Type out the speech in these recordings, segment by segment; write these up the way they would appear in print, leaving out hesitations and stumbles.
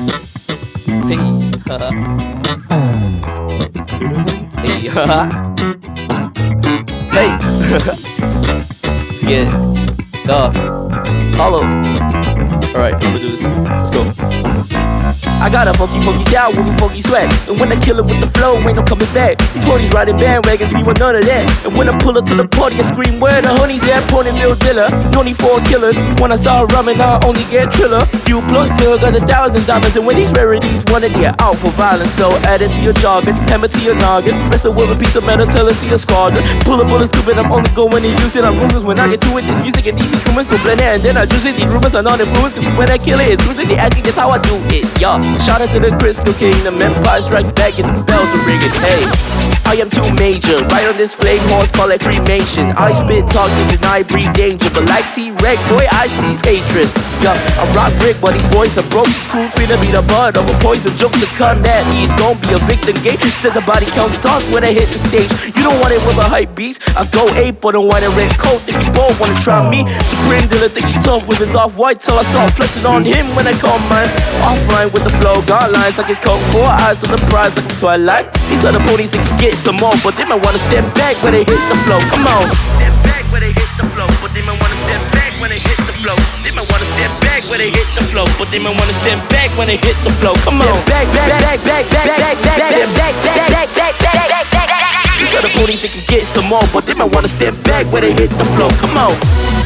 Hey, haha. Hey, haha. Hey, let's get it. Hollow. Alright, I'm gonna do this. Let's go. I got a funky style with a funky swag, and when I kill it with the flow, ain't no coming back. These honeys riding bandwagons, we want none of that. And when I pull up to the party, I scream, where the honeys at? Pony Mill Dilla, no need for killers. When I start rhyming, I only get triller. You plus still got $1,000, and when these rarities wanna get out for violence, so add it to your jargon, hammer to your noggin, wrestle with a piece of metal, tell it to your squadron. Pull up, stupid, I'm only going to use it. I'm ruthless when I get to it. This music and these instruments go blend it, and then I juice it. These rumors are non-influenced, cause when I kill it, it's losing. They asking just how I do it, y'all. Shout out to the Crystal Kingdom, Empire Strike Back, and the bells are ringing. Hey, I am too major. Right on this flame horse, call it cremation. I spit toxins and I breathe danger, but like T-Rex, boy, I see hatred. Yo, I rock brick, but these boys are broke. These fools finna be the bud of a poison. Jokes to come at me, it's gon' be a victim game. Said the body count starts when I hit the stage. You don't want it with a hype beast. I go ape on a white and red coat. If you both wanna try me, Supreme Dealer think he's tough with his off-white till I start flexing on him when I call mine. Offline with the flow, guidelines like it's coke. 4 eyes on the prize like a Twilight. These other ponies that can get some more, but they might wanna step back when they hit the flow. Come on. Step back when they hit the flow, but they might wanna step back when they hit the flow. They might wanna step back when they hit the flow, but they might wanna step back when they hit the flow. Come on. Back. These other ponies that can get some more, but they might wanna step back when they hit the flow. Come on.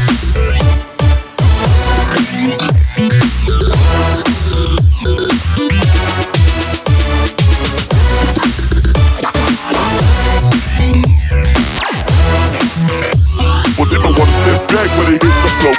But they might wanna step back when they hit the flow.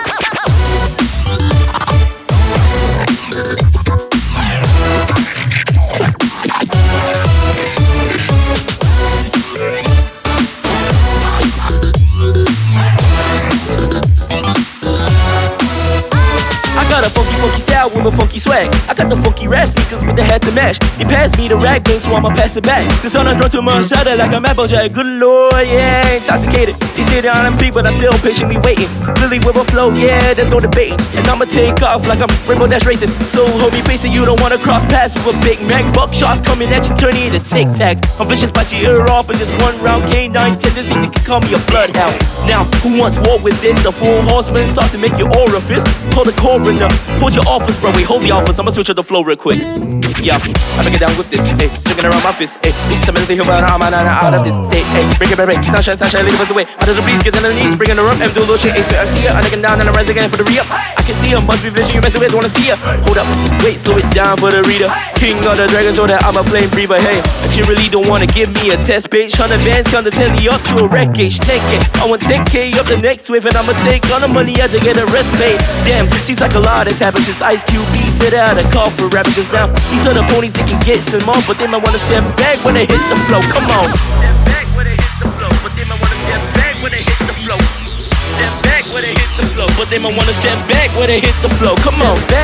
I got a funky style with a funky swag. I got the funky rap sneakers with the hat to match. They pass me the rag game, so I'ma pass it back. Cause I'm not drunk to my shadow like I'm Applejack. Good lord, yeah, intoxicated. They sit down and peek, but I'm still patiently waiting. Really with a flow, yeah, there's no debating. And I'ma take off like I'm Rainbow Dash racing. So hold me facing, you don't wanna cross paths with a Big Mac. Buckshots coming at you, turning into Tic Tacs. I'm vicious, bite your ear off in this one round. K9 tendencies, you can call me a bloodhound. Now, who wants war with this? The 4 horsemen start to make your orifice. Call the coroner, hold your office, bro. Wait, hold the office. I'ma switch up the flow real quick. Yeah, I break it down with this. Hey, swinging around my fist. Hey, oops, I'm gonna stay here, but I'm out of this state. Hey, break it, break. Sunshine, lead us away. Out of the breeze, get down on the knees, bringing her up and do a little shit. Hey, so I see ya, I'm looking down and I rise again for the re-up. I can see ya, must be vision you messing with, wanna see ya. Hold up, wait, slow it down for the reader. King of the dragons, so that I'm a flame breather. Hey, but you really don't wanna give me a test page. 100 bands, come to 10 up to a wreckage. Take it, I want 10K up the next wave, and I'ma take all the money out to get a rest paid. Damn, seems like a lot has happened since Ice Cube said out a call for rapping. Cause now these other ponies they can get some more, but they might wanna step back when they hit the flow. Come on. Step back when they hit the flow, but they might wanna step back when they hit the flow. Step back when they hit the flow, but they might wanna step back when they hit the flow. Come on. Back.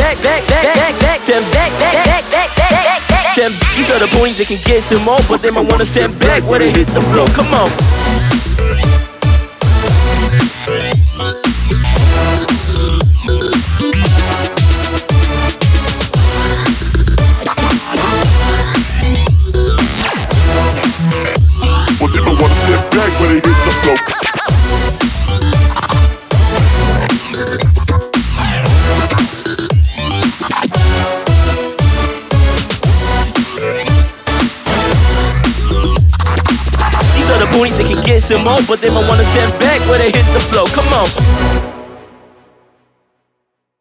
These other ponies they can get some more, but they might wanna step back when they hit the flow. Come on. But they might wanna step back when they hit the flow. These other ponies they can get some more, but they might wanna step back when they hit the flow. Come on.